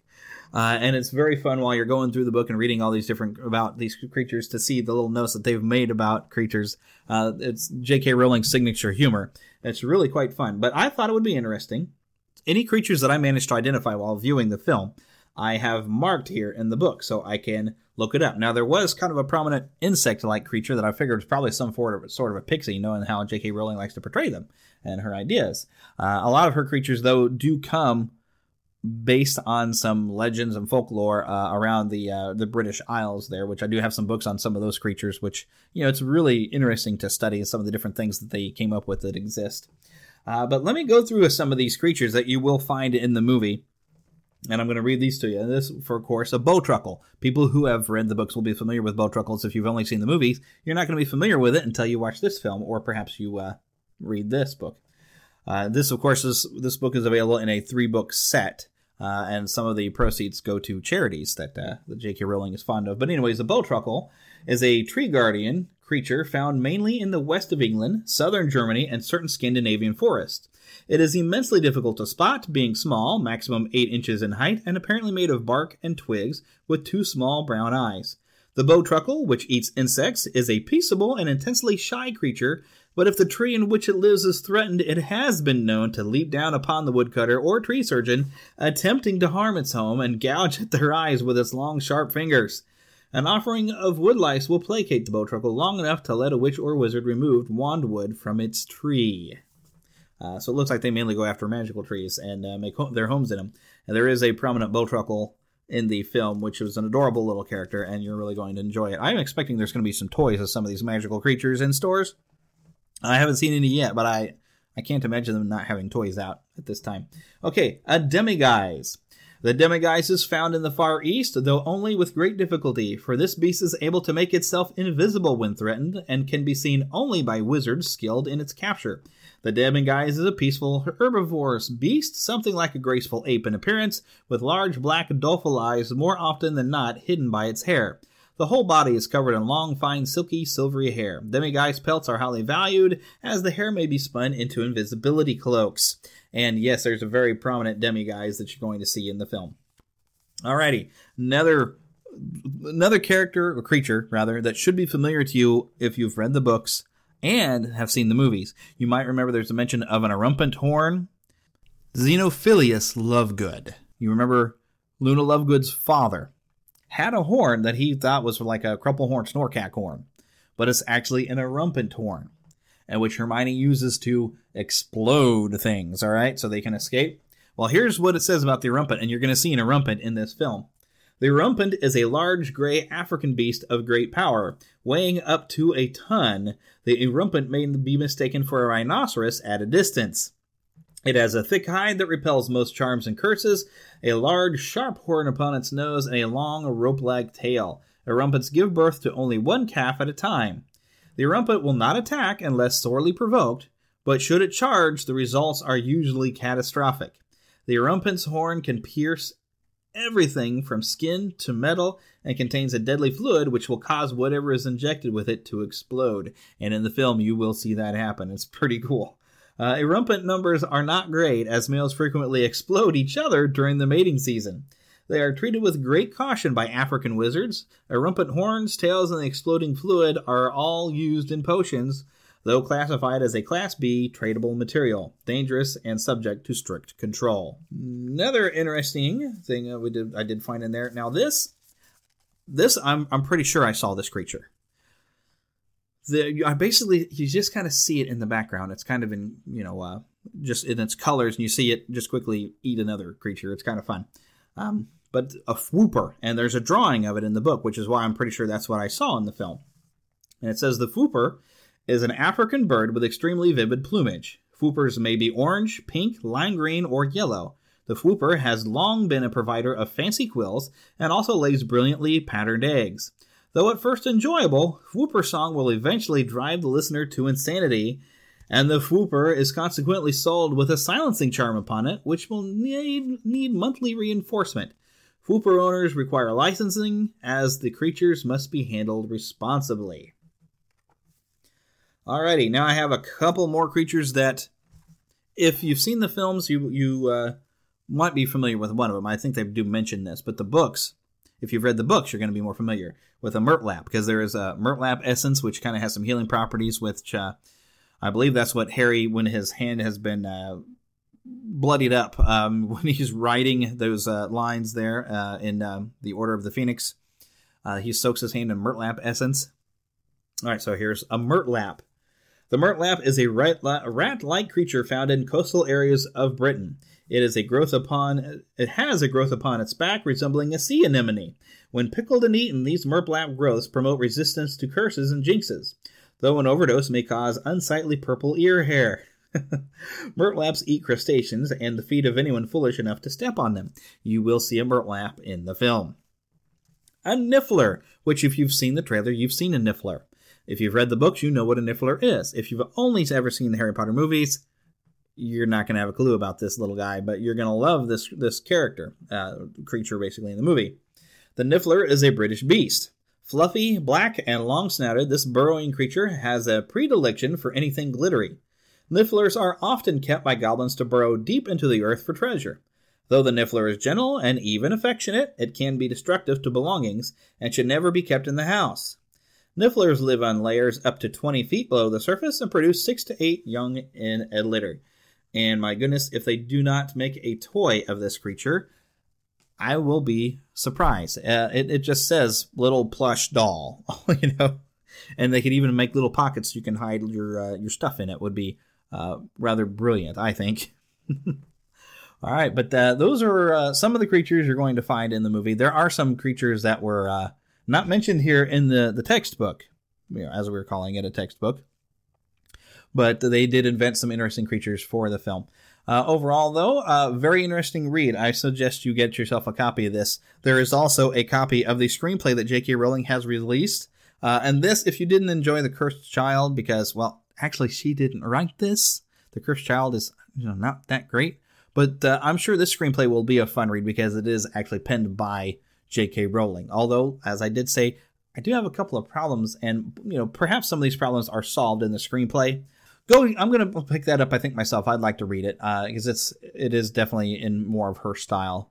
And it's very fun while you're going through the book and reading all these different about these creatures to see the little notes that they've made about creatures. It's J.K. Rowling's signature humor. It's really quite fun. But I thought it would be interesting. Any creatures that I managed to identify while viewing the film, I have marked here in the book so I can look it up. Now, there was kind of a prominent insect-like creature that I figured was probably some sort of a pixie, knowing how J.K. Rowling likes to portray them and her ideas. A lot of her creatures, though, do come based on some legends and folklore around the British Isles there, which I do have some books on some of those creatures, which, it's really interesting to study some of the different things that they came up with that exist. But let me go through some of these creatures that you will find in the movie. And I'm going to read these to you. And this, for of course, a bowtruckle. People who have read the books will be familiar with bowtruckles. If you've only seen the movies, you're not going to be familiar with it until you watch this film, or perhaps you read this book. This book is available in a 3-book set, and some of the proceeds go to charities that J.K. Rowling is fond of. But anyways, the bowtruckle is a tree guardian creature found mainly in the west of England, southern Germany, and certain Scandinavian forests. It is immensely difficult to spot, being small, maximum 8 inches in height, and apparently made of bark and twigs, with 2 small brown eyes. The bowtruckle, which eats insects, is a peaceable and intensely shy creature, but if the tree in which it lives is threatened, it has been known to leap down upon the woodcutter or tree surgeon, attempting to harm its home and gouge at their eyes with its long, sharp fingers. An offering of woodlice will placate the bowtruckle long enough to let a witch or wizard remove wandwood from its tree. So it looks like they mainly go after magical trees and make their homes in them. And there is a prominent bowtruckle in the film, which is an adorable little character, and you're really going to enjoy it. I'm expecting there's going to be some toys of some of these magical creatures in stores. I haven't seen any yet, but I can't imagine them not having toys out at this time. Okay, a demiguise. The demiguise is found in the Far East, though only with great difficulty, for this beast is able to make itself invisible when threatened, and can be seen only by wizards skilled in its capture. The demiguise is a peaceful, herbivorous beast, something like a graceful ape in appearance, with large black doleful eyes more often than not hidden by its hair. The whole body is covered in long, fine, silky, silvery hair. Demiguise pelts are highly valued, as the hair may be spun into invisibility cloaks. And yes, there's a very prominent demiguise that you're going to see in the film. Alrighty, another character, or creature, rather, that should be familiar to you if you've read the books and have seen the movies. You might remember there's a mention of an erumpent horn. Xenophilius Lovegood. You remember Luna Lovegood's father had a horn that he thought was like a crumplehorn snorkack horn, but it's actually an erumpent horn, and which Hermione uses to explode things, all right, so they can escape. Well, here's what it says about the erumpent, and you're going to see an erumpent in this film. The erumpent is a large gray African beast of great power, weighing up to a ton. The erumpent may be mistaken for a rhinoceros at a distance. It has a thick hide that repels most charms and curses, a large, sharp horn upon its nose, and a long, rope-like tail. Erumpents give birth to only 1 calf at a time. The erumpent will not attack unless sorely provoked, but should it charge, the results are usually catastrophic. The erumpent's horn can pierce everything from skin to metal and contains a deadly fluid which will cause whatever is injected with it to explode. And in the film, you will see that happen. It's pretty cool. Erumpent numbers are not great, as males frequently explode each other during the mating season. They are treated with great caution by African wizards. Erumpent horns, tails, and the exploding fluid are all used in potions, though classified as a Class B tradable material, dangerous and subject to strict control. Another interesting thing I did find in there. Now this I'm pretty sure I saw this creature. You just kind of see it in the background. It's kind of in, just in its colors, and you see it just quickly eat another creature. It's kind of fun. But a whooper, and there's a drawing of it in the book, which is why I'm pretty sure that's what I saw in the film. And it says the whooper is an African bird with extremely vivid plumage. Whoopers may be orange, pink, lime green, or yellow. The whooper has long been a provider of fancy quills and also lays brilliantly patterned eggs. Though at first enjoyable, whooper song will eventually drive the listener to insanity, and the whooper is consequently sold with a silencing charm upon it, which will need monthly reinforcement. Whooper owners require licensing, as the creatures must be handled responsibly. Alrighty, now I have a couple more creatures that, if you've seen the films, you might be familiar with one of them. I think they do mention this, but the books, if you've read the books, you're going to be more familiar with a Murtlap, because there is a Murtlap essence, which kind of has some healing properties, which I believe that's what Harry, when his hand has been bloodied up, when he's writing those lines there in the Order of the Phoenix, he soaks his hand in Murtlap essence. All right, so here's a Murtlap. The Murtlap is a rat-like creature found in coastal areas of Britain. It has a growth upon its back resembling a sea anemone. When pickled and eaten, these Murtlap growths promote resistance to curses and jinxes, though an overdose may cause unsightly purple ear hair. Murtlaps eat crustaceans and the feet of anyone foolish enough to step on them. You will see a Murtlap in the film. A Niffler, which if you've seen the trailer, you've seen a Niffler. If you've read the books, you know what a Niffler is. If you've only ever seen the Harry Potter movies, you're not going to have a clue about this little guy, but you're going to love this character, creature basically in the movie. The Niffler is a British beast. Fluffy, black, and long-snouted, this burrowing creature has a predilection for anything glittery. Nifflers are often kept by goblins to burrow deep into the earth for treasure. Though the Niffler is gentle and even affectionate, it can be destructive to belongings and should never be kept in the house. Nifflers live on layers up to 20 feet below the surface and produce 6 to 8 young in a litter. And my goodness, if they do not make a toy of this creature, I will be surprised. It just says little plush doll, and they could even make little pockets you can hide your stuff in. It would be rather brilliant, I think. All right, but those are some of the creatures you're going to find in the movie. There are some creatures that were not mentioned here in the textbook, as we were calling it, a textbook. But they did invent some interesting creatures for the film. Overall, though, very interesting read. I suggest you get yourself a copy of this. There is also a copy of the screenplay that J.K. Rowling has released. And this, if you didn't enjoy The Cursed Child, because, well, actually she didn't write this. The Cursed Child is not that great. But I'm sure this screenplay will be a fun read because it is actually penned by J.K. Rowling. Although, as I did say, I do have a couple of problems, and perhaps some of these problems are solved in the screenplay. I'm going to pick that up, I think, myself. I'd like to read it because it is definitely in more of her style.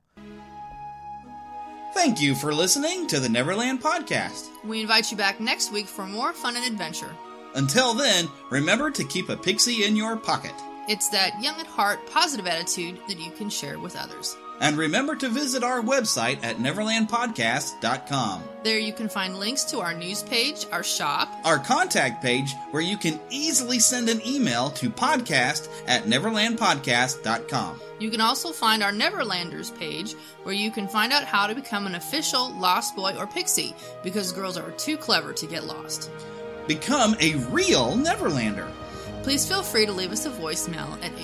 Thank you for listening to the Neverland Podcast. We invite you back next week for more fun and adventure. Until then, remember to keep a pixie in your pocket. It's that young at heart, positive attitude that you can share with others. And remember to visit our website at neverlandpodcast.com. There you can find links to our news page, our shop, our contact page, where you can easily send an email to podcast@neverlandpodcast.com. You can also find our Neverlanders page, where you can find out how to become an official Lost Boy or Pixie, because girls are too clever to get lost. Become a real Neverlander. Please feel free to leave us a voicemail at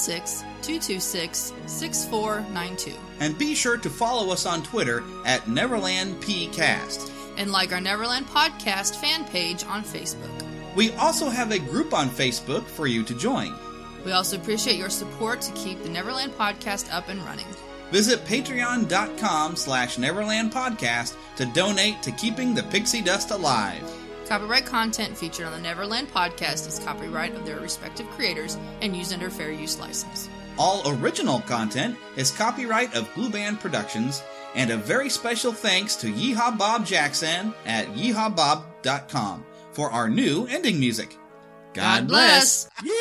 816-226-6492. And be sure to follow us on Twitter at NeverlandPcast. And like our Neverland Podcast fan page on Facebook. We also have a group on Facebook for you to join. We also appreciate your support to keep the Neverland Podcast up and running. Visit patreon.com/NeverlandPodcast to donate to keeping the pixie dust alive. Copyright content featured on the Neverland Podcast is copyright of their respective creators and used under fair use license. All original content is copyright of Blue Band Productions, and a very special thanks to Yeehaw Bob Jackson at yeehawbob.com for our new ending music. God bless! Yeah!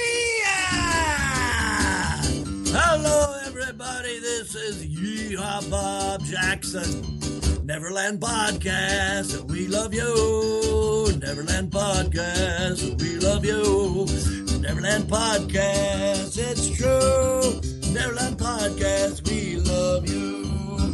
Hello, everybody. This is Yeehaw Bob Jackson. Neverland Podcast, we love you. Neverland Podcast, we love you. Neverland Podcast, it's true. Neverland Podcast, we love you.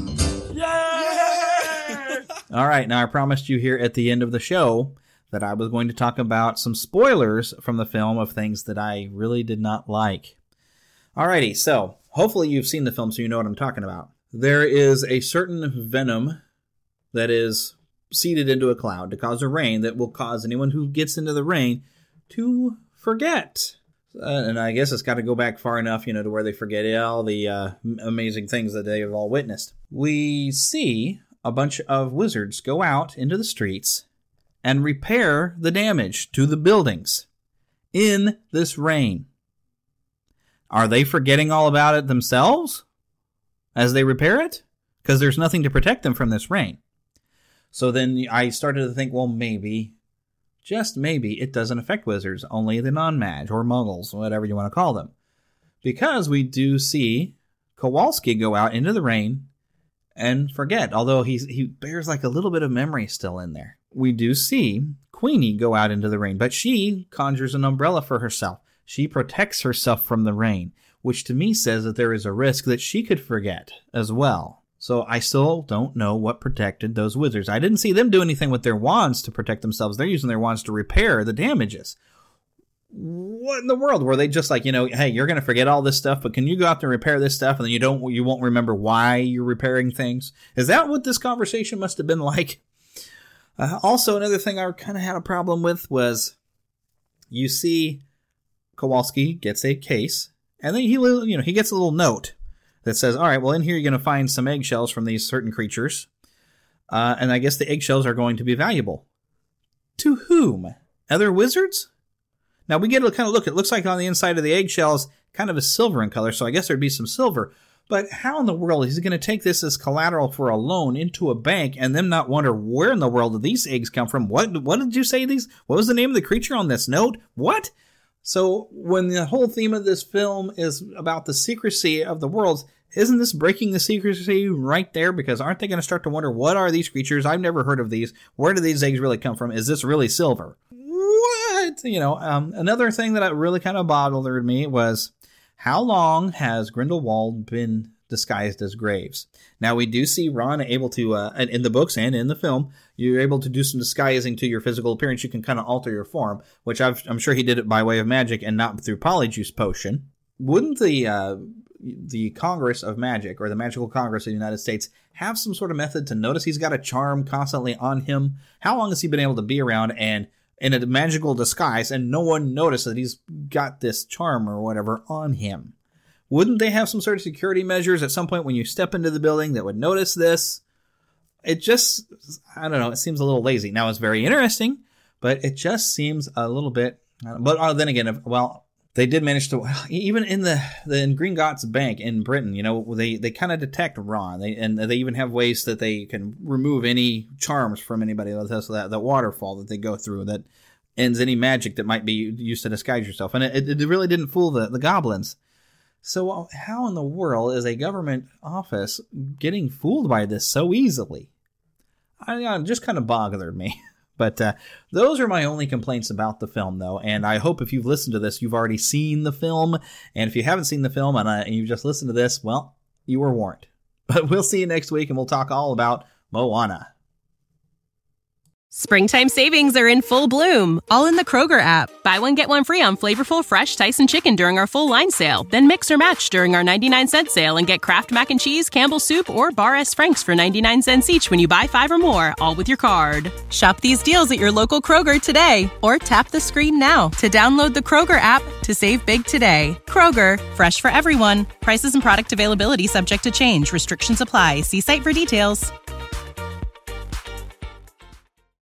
Yeah! All right, now I promised you here at the end of the show that I was going to talk about some spoilers from the film of things that I really did not like. Alrighty, so hopefully you've seen the film so you know what I'm talking about. There is a certain venom that is seeded into a cloud to cause a rain that will cause anyone who gets into the rain to forget. And I guess it's got to go back far enough, to where they forget all the amazing things that they have all witnessed. We see a bunch of wizards go out into the streets and repair the damage to the buildings in this rain. Are they forgetting all about it themselves? as they repair it? Because there's nothing to protect them from this rain. So then I started to think, well, maybe, just maybe, it doesn't affect wizards, only the non-mage or muggles, whatever you want to call them. Because we do see Kowalski go out into the rain and forget, although he bears like a little bit of memory still in there. We do see Queenie go out into the rain, but she conjures an umbrella for herself. She protects herself from the rain, which to me says that there is a risk that she could forget as well. So I still don't know what protected those wizards. I didn't see them do anything with their wands to protect themselves. They're using their wands to repair the damages. What in the world? Were they just like, hey, you're going to forget all this stuff, but can you go out there and repair this stuff, and then you won't remember why you're repairing things? Is that what this conversation must have been like? Also, another thing I kind of had a problem with was you see Kowalski gets a case, and then he gets a little note that says, all right, well, in here you're going to find some eggshells from these certain creatures, and I guess the eggshells are going to be valuable. To whom? Other wizards? Now, we get a kind of look. It looks like on the inside of the eggshells, kind of a silver in color, so I guess there'd be some silver. But how in the world is he going to take this as collateral for a loan into a bank and then not wonder where in the world did these eggs come from? What did you say these? What was the name of the creature on this note? What? So when the whole theme of this film is about the secrecy of the worlds, isn't this breaking the secrecy right there? Because aren't they going to start to wonder, what are these creatures? I've never heard of these. Where do these eggs really come from? Is this really silver? What? Another thing that really kind of bothered me was, how long has Grindelwald been disguised as Graves? Now, we do see Ron able to, in the books and in the film, you're able to do some disguising to your physical appearance. You can kind of alter your form, which I'm sure he did it by way of magic and not through Polyjuice Potion. Wouldn't the Congress of Magic, or the Magical Congress of the United States, have some sort of method to notice he's got a charm constantly on him? How long has he been able to be around and in a magical disguise and no one noticed that he's got this charm or whatever on him? Wouldn't they have some sort of security measures at some point when you step into the building that would notice this? It just, I don't know, it seems a little lazy. Now, it's very interesting, but it just seems a little bit, but then again, they did manage to, even in the Gringotts Bank in Britain, they kind of detect Ron. They even have ways that they can remove any charms from anybody. So that waterfall that they go through that ends any magic that might be used to disguise yourself. And it really didn't fool the goblins. So how in the world is a government office getting fooled by this so easily? It just kind of bothered me. But those are my only complaints about the film, though. And I hope if you've listened to this, you've already seen the film. And if you haven't seen the film and you've just listened to this, well, you were warned. But we'll see you next week, and we'll talk all about Moana. Springtime savings are in full bloom, all in the Kroger app. Buy one, get one free on flavorful, fresh Tyson chicken during our full line sale. Then mix or match during our 99-cent sale and get Kraft Mac and Cheese, Campbell's Soup, or Bar S. Frank's for 99 cents each when you buy 5 or more, all with your card. Shop these deals at your local Kroger today, or tap the screen now to download the Kroger app to save big today. Kroger, fresh for everyone. Prices and product availability subject to change. Restrictions apply. See site for details.